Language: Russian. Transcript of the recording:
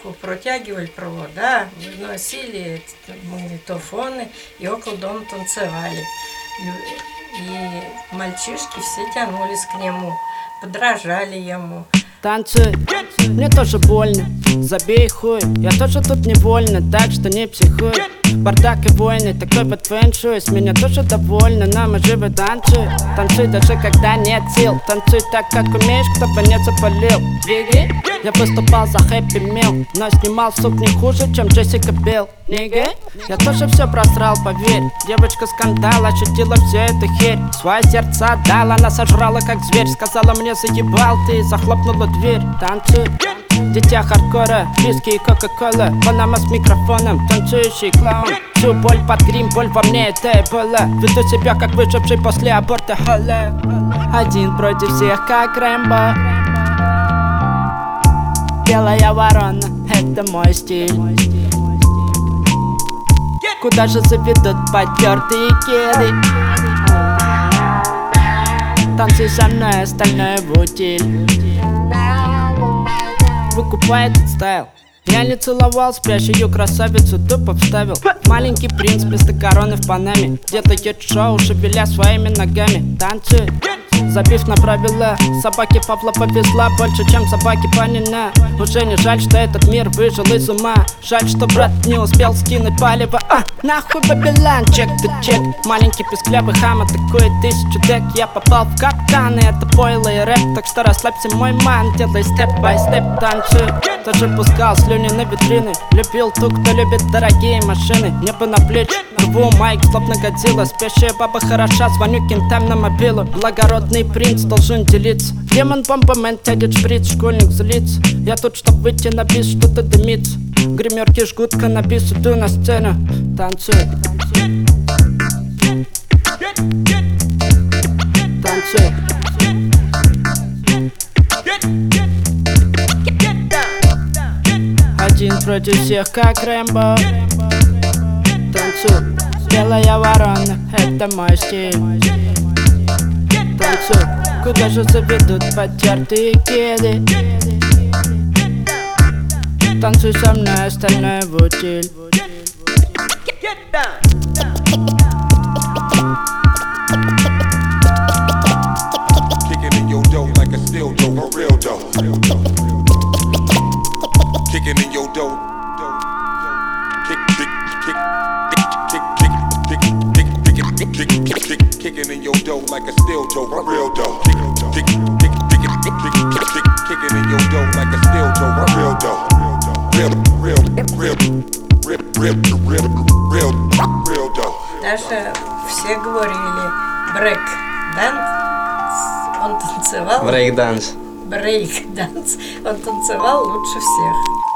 проволоку, протягивали провода, выносили магнитофоны и около дома танцевали. И мальчишки все тянулись к нему, подражали ему. Танцуй, мне тоже больно, забей хуй. Я тоже тут невольно, так что не психуй. Бардак и войны, такой под фэн-шуй. С меня тоже довольно, но мы живы танцуй. Танцуй даже когда нет сил. Танцуй так, как умеешь, кто бы не запалил. Двигай. Я выступал за Happy Meal, но снимал сук не хуже, чем Джессика Билл. Нига, я тоже все просрал, поверь. Девочка скандал, ощутила всю эту херь. Свое сердце отдала, она сожрала как зверь. Сказала мне заебал ты и захлопнула дверь. Танцуй, дитя хардкора, виски и кока-кола. Панама с микрофоном, танцующий клоун. Всю боль под грим, боль во мне это и было. Веду себя как выживший после аборта холла. Один против всех, как Рэмбо. Белая ворона, это мой стиль. Куда же заведут потертые кеды? Танцуй со мной, остальное в утиль. Выкупай этот стайл. Я не целовал спящую красавицу, тупо вставил. Маленький принц вместо короны в Панаме. Где-то едет шоу, шевеля своими ногами. Танцуй, забив на правила. Собаке Павла повезла больше, чем собаке Панина. Уже не жаль, что этот мир выжил из ума. Жаль, что брат не успел скинуть палево. Нахуй Бабилан, чек ты чек. Маленький песклявый хам атакует 1000 дек. Я попал в капкан, и это пойло и рэп. Так что расслабься, мой ман, делай степ-бай-степ. Танцуй, тоже пускал слюни на витрины. Любил ту, кто любит дорогие машины. Небо на плечи, рву майк, словно Годзилла. Спящая баба хороша, звоню кентам на мобилу. Благородный принц должен делиться. Демон бомбамен тянет шприц, школьник злится. Я тут, чтоб выйти на бис, что-то дымится. Гримерки жгут каннабис, иду на сцену. Танцуй. Танцуй. Один против всех, как Рэмбо. Танцуй. Белая ворона, это мой стиль. Танцуй. Куда же заведут потертые кеды? Танцуй со мной, остальное в утиль. Kicking in your dough like a steel dough, a real dough. Kicking in your dough. Kicking in your dough like a steel toe, a real dough. Kicking in your dough like a steel toe, a real dough. Real dough. Даже все говорили брейк-данс, он танцевал. Брейк-данс. Брейк-данс, он танцевал лучше всех.